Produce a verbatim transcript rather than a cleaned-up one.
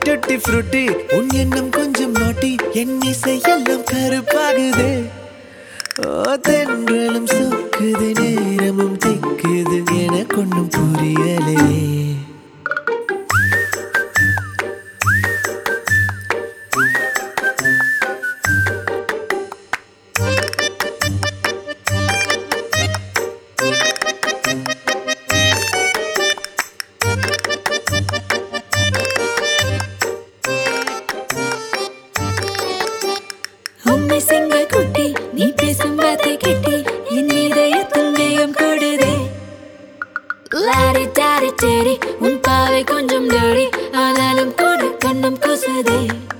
tutti frutti உன் எண்ணம் கொஞ்சம் நாட்டி என் இசை எல்லாம் கருப்பாகுதே ஓ தென்றலும் சொக்குது நேரமும் திக்குது எனக்கு ஒன்றும் புரியலையே உம்மை சிங்க குட்டி நீ பேசும் வார்த்தை கேட்டி என் இதயத்தில் வேகம் கூடுதே லாரி டாரி டேரி உன் பாவை கொஞ்சம் டேரி ஆனாலும் கூட கண்ணம் கூசுதே